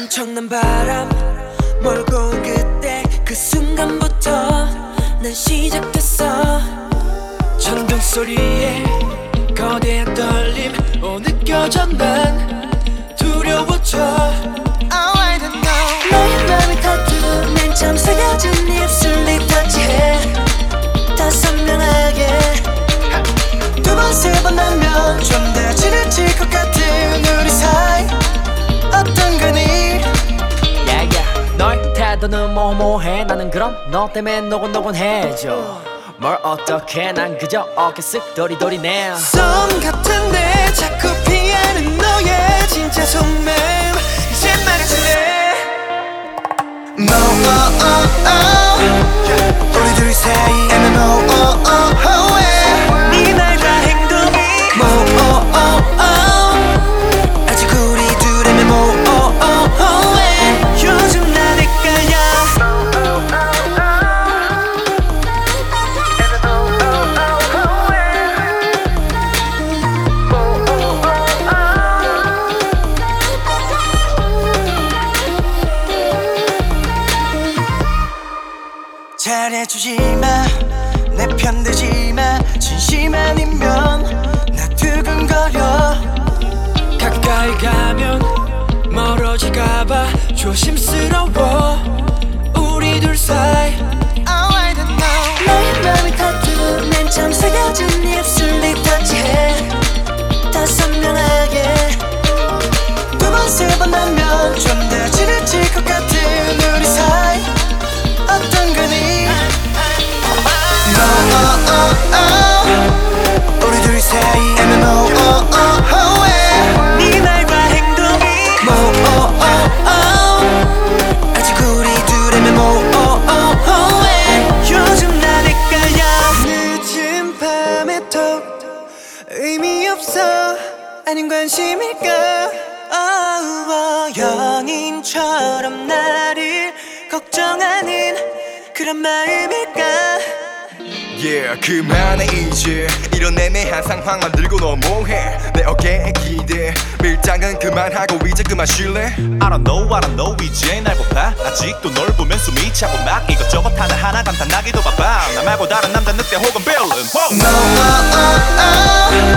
엄청난 바람 몰고 온 그때 그 순간부터 난 시작됐어. 천둥 소리에 거대한 떨림 느껴져 난 두려워져. Oh I don't know 너의 맘을 타투 맨 처음 새겨진 입술이 터치해 더 선명하게 두 번 세 번 하면 좀 더 진해질 것 같은 우리 사이 어떤 거니 yeah. 너의 태도는 모호해. 나는 그럼 너 때문에 노곤노곤해져. 뭘 어떡해 난 그저 어깨 쓱 도리도리네. 썸 같은데 자꾸 피하는 너의 진짜 속마음 이제 말해줄래. No oh oh oh 우리 둘 사이에는 no oh oh oh 네 말과 행동이 oh oh oh oh 아직 우리 둘의 oh oh oh oh 요즘 난 헷갈려. 잘해주지마 내 편 들지마 진심 아니면 나 두근거려. 가까이 가면 멀어질까봐 조심스러워 우리 둘 사이. Oh I don't know 너의 맘을 타투 맨 처음 새겨진 입술이 터치해 더 선명하게 두 번 세 번 하면 좀 더 진해질 것 같은 우리 사이 어떤 거니. No oh oh oh 우리 둘 사이에는 oh oh oh oh 네 말과 행동이 oh oh oh oh 아직 우리 둘의 oh oh oh oh 요즘 난 헷갈려. 늦은 밤에 톡 의미 없어 아닌 관심일까. 연인처럼 나를 걱정하는 그런 마음일까. Yeah 그만해 이제 이런 애매한 상황만 들고 너무해. 내 어깨에 기대 밀당은 그만하고 이제 그만 쉴래. I don't know 이제 날 보파. 아직도 널 보면 숨이 차고 막 이것저것 하나하나 감탄하기도 바빠. 나 말고 다른 남자 늑대 혹은 빌런 No oh oh oh